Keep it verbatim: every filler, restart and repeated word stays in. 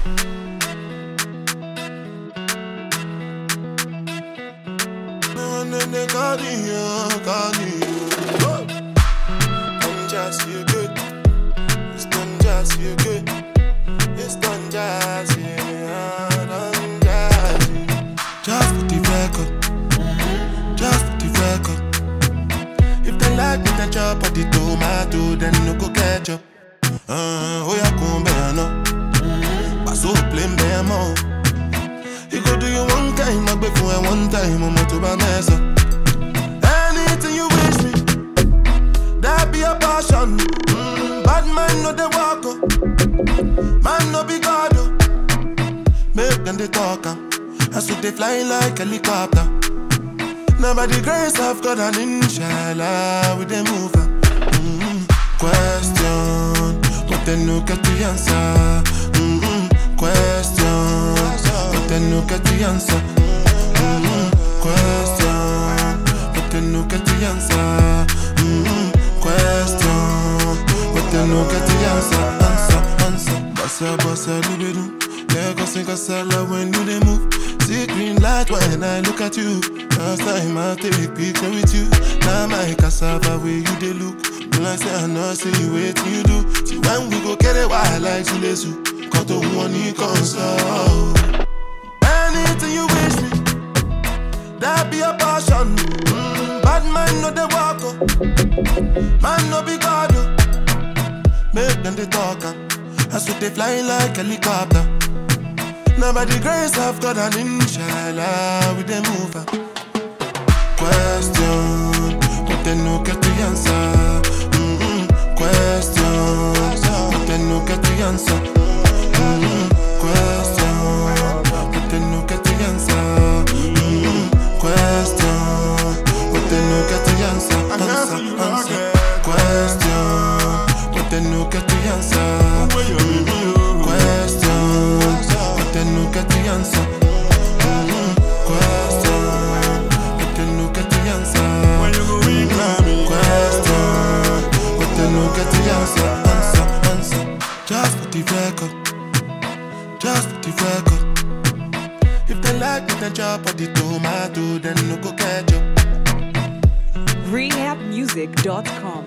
I'm just you good. It's done just you good. It's done just you. Done just you. Just for the record. Just for the record. If they like me, then chop at the tomato, then no go ketchup. Uh, oh yeah, come bear no. Pass up plain bear more. You go do you one time, I beg for one time, I'm to my mess up. Anything you wish me, that be a passion. Mm, bad man no they walk up, man no be God up. Make them they talk up, and so they fly like helicopter. Now by the grace of God and inshallah, we they move up. Mm-hmm. Question, but then no get the answer. Mm-hmm. Question, but then no get the answer. Mm-hmm. Question, but then no get the answer. Mm-hmm. Question, but then no get the answer. Answer, answer. Bossa, bossa, do-do-do. Lego sing a salad when you they move. See green light when I look at you. Last time I take picture with you. Now my cassava where you they look. When I say I know, see you wait till you do. See when we go get it wild like Chilesu. Cut to one you console. Anything you wish me, that be a passion. Mm, bad man no they walk up, man no be God up. Make them they talk up, and so they fly like helicopter. Now by the grace of God and inshallah, we they move up. Question, but then no get the answer. Mm-mm. Question, but then no get the answer. Mm-mm. Question, but then no get the answer. Mm-mm. Question, but then no get the answer. Answer, answer. Question, but then no get the answer. Mm-mm. Question, but then no get the answer. Mm-mm. Question, but then no get the answer. Mm-mm. Question, but then no get the answer. Answer, answer. Just for the record. Just for the record. If they like me, then chop at the tomato, then no go ketchup. rehab music dot com